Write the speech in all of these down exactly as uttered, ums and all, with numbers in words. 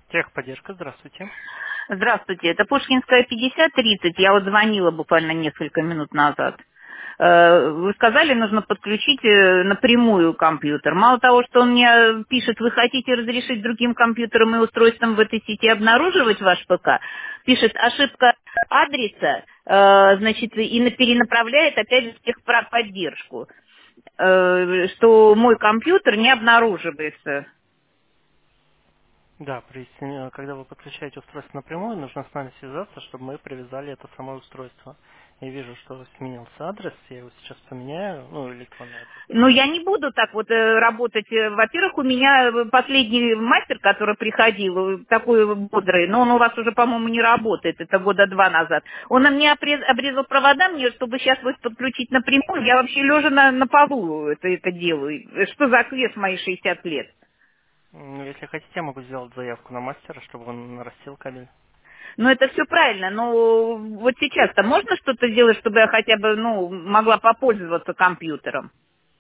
Техподдержка, здравствуйте. Здравствуйте, это Пушкинская пятьдесят тридцать. Я вот звонила буквально несколько минут назад. Э, Вы сказали, нужно подключить э, напрямую компьютер. Мало того, что он мне пишет, вы хотите разрешить другим компьютерам и устройствам в этой сети обнаруживать ваш ПК, пишет ошибка адреса, э, значит, и на- перенаправляет опять же в техподдержку, э, что мой компьютер не обнаруживается. Да, при- э, когда вы подключаете устройство напрямую, нужно с нами связаться, чтобы мы привязали это самое устройство. Я вижу, что сменился адрес, я его сейчас поменяю, ну, электронный адрес, да. Ну, я не буду так вот э, работать. Э, Во-первых, у меня э, последний мастер, который приходил, э, такой бодрый, но он у вас уже, по-моему, не работает, это года два назад. Он мне опрез- обрезал провода мне, чтобы сейчас вот подключить напрямую. Я вообще лежа на, на полу это, это делаю. Э, Что за квест мои шестьдесят лет? Ну, если хотите, я могу сделать заявку на мастера, чтобы он нарастил кабель. Ну, это все правильно, но вот сейчас-то можно что-то сделать, чтобы я хотя бы, ну, могла попользоваться компьютером?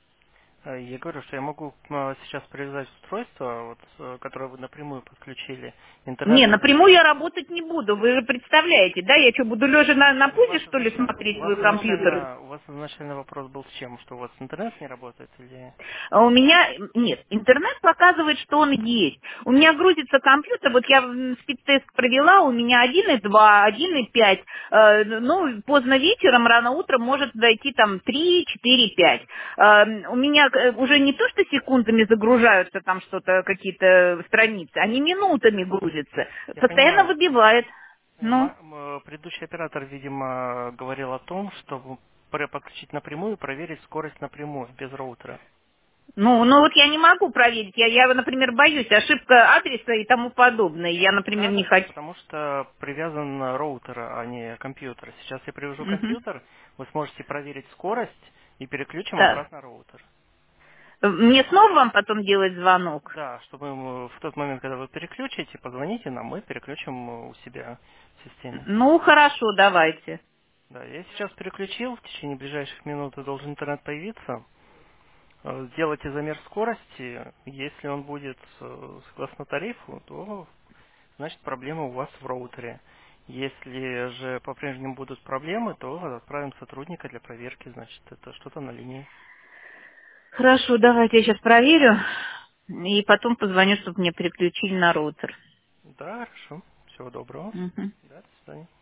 Э, Я говорю, что я могу э, сейчас привязать устройство, вот, э, которое вы напрямую подключили. Не, Интернет не напрямую я работает. работать не буду. Вы же представляете, да? Я что, буду лежа на, на У пузе, вас что ли, изначально, у смотреть вас в компьютер? изначально, у вас изначально вопрос был с чем? Что у вас интернет не работает или... А у меня, нет, интернет показывает, что он есть. У меня грузится компьютер, вот я м, спидтест провела, у меня один и два, один и пять. Э, ну, поздно вечером, рано утром может дойти там три, четыре, пять. Э, у меня э, уже не то, что секундами загружаются там что-то, какие-то страницы, они минутами грузятся. Я Постоянно понимаю. выбивает. Э, Ну. ма- м, э, Предыдущий оператор, видимо, говорил о том, чтобы пр- подключить напрямую, проверить скорость напрямую, без роутера. Ну, ну вот я не могу проверить. Я, я, например, боюсь ошибка адреса и тому подобное. Я, например, Да, не да, хочу. потому что привязан роутер, а не компьютер. Сейчас я привяжу Мгм. компьютер, вы сможете проверить скорость и переключим Так. обратно роутер. Мне снова вам потом делать звонок? Да, чтобы мы в тот момент, когда вы переключите, позвоните нам, мы переключим э, у себя в системе. Ну, хорошо, давайте. Да, я сейчас переключил, в течение ближайших минут должен интернет появиться. Э, Сделайте замер скорости. Если он будет э, согласно тарифу, то значит проблема у вас в роутере. Если же по-прежнему будут проблемы, то отправим сотрудника для проверки, значит это что-то на линии. Хорошо, давайте я сейчас проверю. И потом позвоню, чтобы мне переключили на роутер. Да, хорошо. Всего доброго. Мгм. Да, до свидания.